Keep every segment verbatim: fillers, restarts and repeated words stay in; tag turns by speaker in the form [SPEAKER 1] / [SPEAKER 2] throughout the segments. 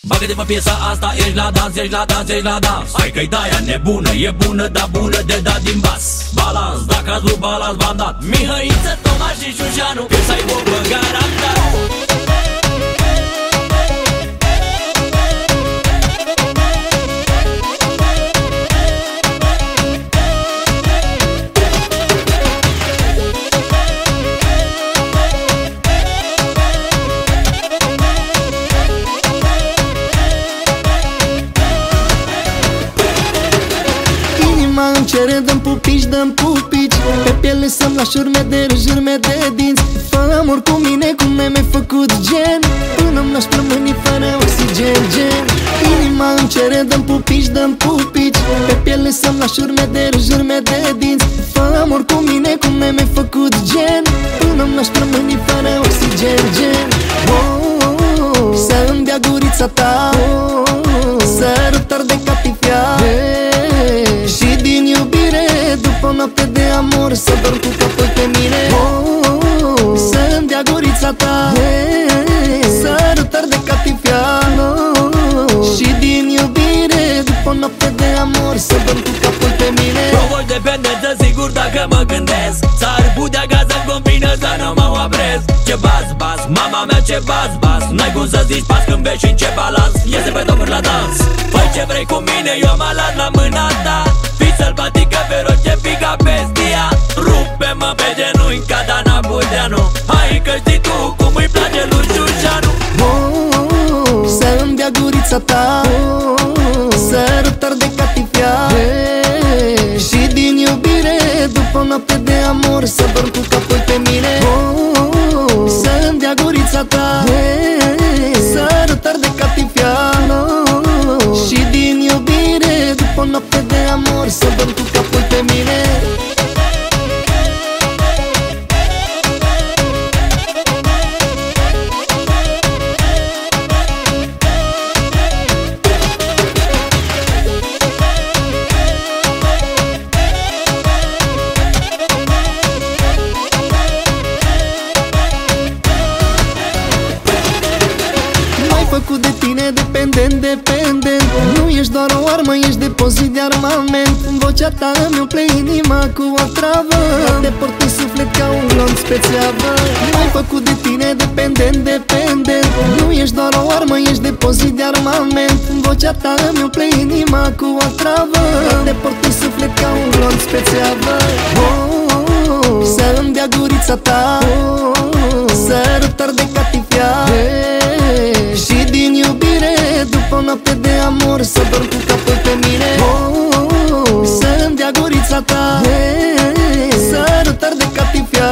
[SPEAKER 1] Bagă-te pe piesa asta, ești la dans, ești la dans, ești la dans. Hai că-i taia nebună, e bună, dar bună de dat din bas. Balans, dacă ați vrut balans, v-am dat Mihăiță, Toma și Șușanu, că să-i bobă garantat.
[SPEAKER 2] Îmi cere, dăm pupici, dăm pupici. Pe piele să-mi lași urme de râși, urme de dinți. Fă amor cu mine cum n-ai mai făcut gen. Până-mi lași plămânii fără oxigen, gen. Inima îmi cere, dăm pupici, dăm pupici. Pe piele să-mi lași urme de râși, urme de dinți. Fă amor cu mine cum n-ai mai făcut gen. Până-mi lași plămânii fără oxigen, gen. Oh, oh, oh. Să-mi dea gurița ta, oh, oh. Sărutări de catifia, și din iubire, după o noapte de amor, să dorm cu capul pe mine. Oh, oh, oh. Să-mi dea gurița ta, hey, sărutări de catifia, oh, oh. Și din iubire, după o noapte de amor, să dorm cu capul pe mine.
[SPEAKER 1] Provoci dependență, sigur dacă mă gândesc. S-ar putea ca să-mi convină să nu mă opresc. Ce bas, bas, mama mea ce bas, bas. N-ai cum să zici pas când vezi și în ce balans. Iese pe topuri la dans. Făi ce vrei cu mine, eu mă las la mâna ta. Fii sălbatică, feroce, fii ca bestia. Rupe-mă pe genunchi ca Dana Budeanu. Hai că știi tu cum îi place lui Șușanu.
[SPEAKER 2] Oh, oh, oh. Să-mi dea gurița ta, oh, oh. Sărutări de catifia, hey. Și din iubire, după o noapte de amor, să dorm cu capul pe mine. Oh, oh, oh. Să-mi dea gurița ta, hey. Sărutări de catifia, oh, oh. Și din iubire, după o noapte de amor, să dorm cu capul pe mine. Făcut de tine dependent, dependent. Nu ești doar o armă, ești depozit de armament. Vocea ta îmi umple inima cu o travă. Te port în suflet ca un glonț pe țeavă. M-ai făcut de tine dependent, dependent. Nu ești doar o armă, ești depozit de armament. Vocea ta îmi umple inima cu o travă. Te port în suflet ca un glonț pe țeavă. Oh, oh, oh. Să-mi dea gurița ta, oh, oh. Sărutări de catifia, hey. Și din iubire, după o noapte de amor, să dorm cu capul pe mine. Oh, oh, oh. Să-mi dea gurița ta, hey. Sărutări de catifia,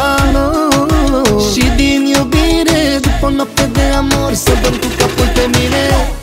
[SPEAKER 2] oh, oh. Și din iubire, după o noapte de amor, să dorm cu capul pe mine.